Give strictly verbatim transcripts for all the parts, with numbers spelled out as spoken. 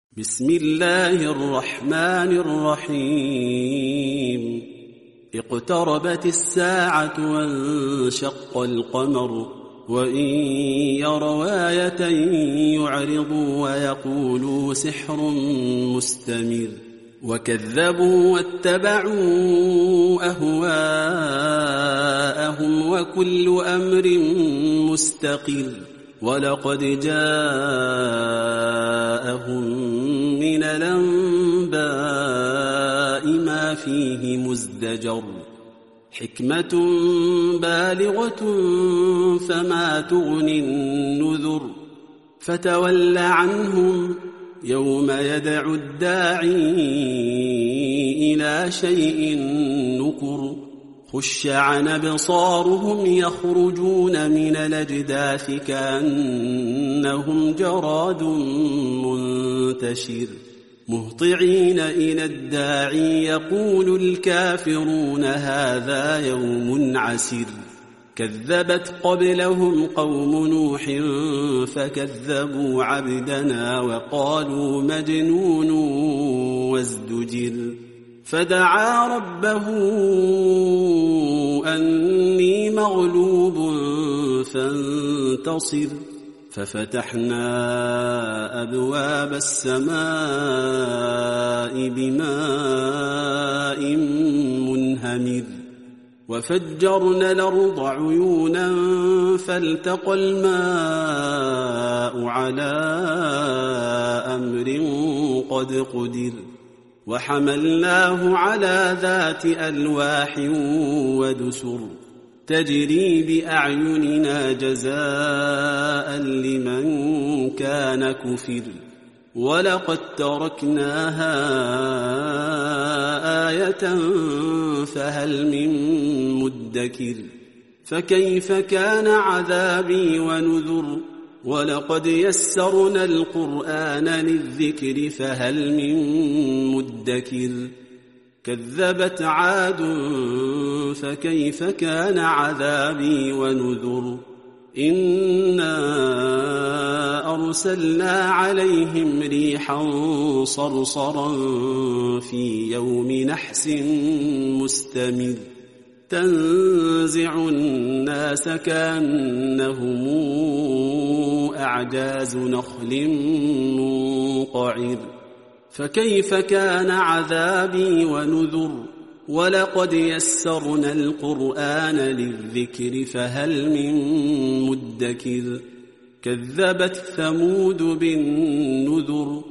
بسم الله الرحمن الرحيم اقتربت الساعة وانشق القمر وإن يروا آية يعرضوا ويقولوا سحر مستمر وكذبوا واتبعوا أهواءهم وكل أمر مستقر ولقد جاءهم من الأنباء ما فيه مزدجر حكمة بالغة فما تغني النذر فتول عنهم يوم يدعو الداعي إلى شيء نكر خش عن أبصارهم يخرجون من الأجداث كأنهم جراد منتشر مهطعين إلى الداعي يقول الكافرون هذا يوم عسر كذبت قبلهم قوم نوح فكذبوا عبدنا وقالوا مجنون وازدجر فدعا ربه أني مغلوب فانتصر ففتحنا أبواب السماء بماء منهمر وفجرنا الأرض عيونا فالتقى الماء على أمر قد قدر وحملناه على ذات ألواح ودسر تجري بأعيننا جزاء لمن كان كفر ولقد تركناها آية فهل من مدكر فكيف كان عذابي ونذر ولقد يسرنا القرآن للذكر فهل من مدكر كذبت عاد فكيف كان عذابي ونذر إنا أرسلنا عليهم ريحا صرصرا في يوم نحس مستمر تنزع الناس كأنهم أعجاز نخل منقعر فكيف كان عذابي ونذر ولقد يسرنا القرآن للذكر فهل من مدكر كذبت ثمود بالنذر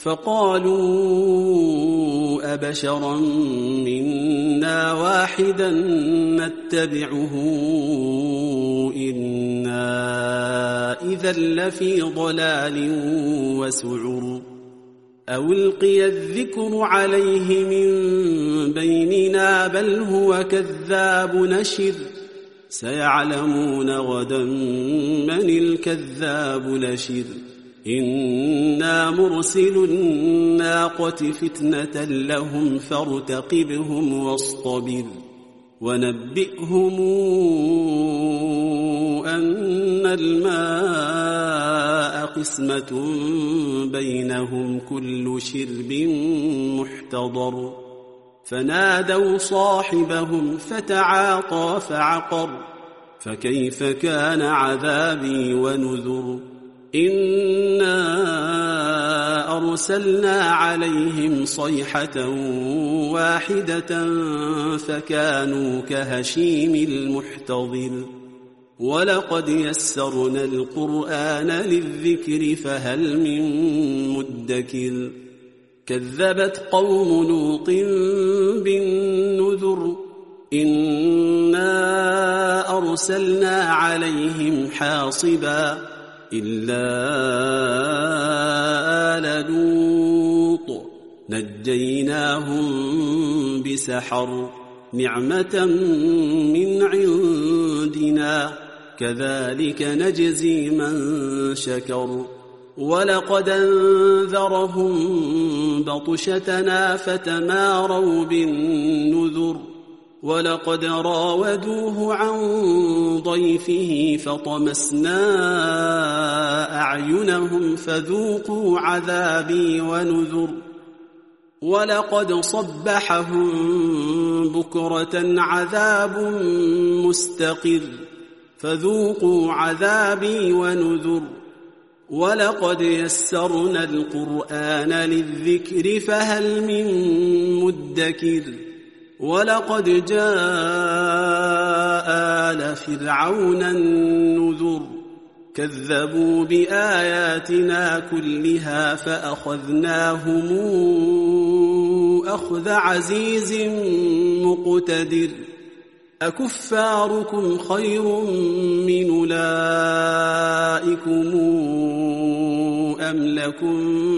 فقالوا أبشرا منا واحدا نتبعه إنا إذا لفي ضلال وسعر أو ألقي الذكر عليه من بيننا بل هو كذاب نشر سيعلمون غدا من الكذاب نشر إنا مرسل الناقة فتنة لهم فارتقبهم واصطبر ونبئهم أن الماء قسمة بينهم كل شرب محتضر فنادوا صاحبهم فتعاطى فعقر فكيف كان عذابي ونذر إنا أرسلنا عليهم صيحة واحدة فكانوا كهشيم المحتضر ولقد يسرنا القرآن للذكر فهل من مدكر كذبت قوم لوط بالنذر إنا أرسلنا عليهم حاصبا إلا آل لوط نجيناهم بسحر نعمة من عندنا كذلك نجزي من شكر ولقد أنذرهم بطشتنا فتماروا بالنذر ولقد راودوه عن ضيفه فطمسنا أعينهم فذوقوا عذابي ونذر ولقد صبحهم بكرة عذاب مستقر فذوقوا عذابي ونذر ولقد يسرنا القرآن للذكر فهل من مدكر ولقد جاء آل فرعون النذر كذبوا بآياتنا كلها فأخذناهم أخذ عزيز مقتدر أكفاركم خير من أولئكم أم لكم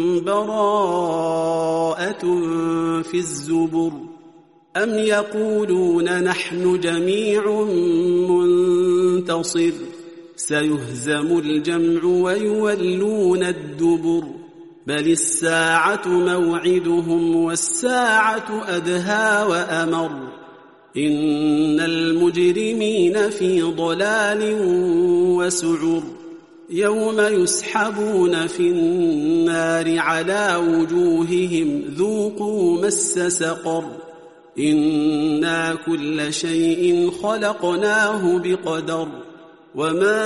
براءة في الزبر أم يقولون نحن جميع منتصر سيهزم الجمع ويولون الدبر بل الساعة موعدهم والساعة أدهى وأمر إن المجرمين في ضلال وسعر يوم يسحبون في النار على وجوههم ذوقوا مس سقر إنا كل شيء خلقناه بقدر وما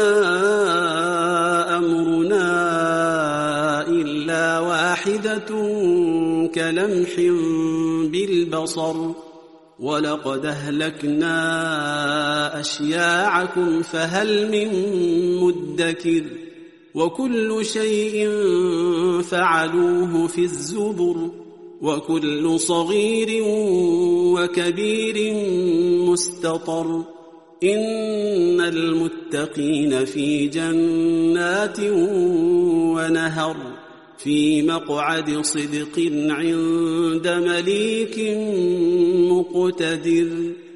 أمرنا إلا واحدة كلمح بالبصر ولقد أهلكنا أشياعكم فهل من مدكر وكل شيء فعلوه في الزبر وكل صغير وكبير مستطر إن المتقين في جنات ونهر في مقعد صدق عند مليك مقتدر.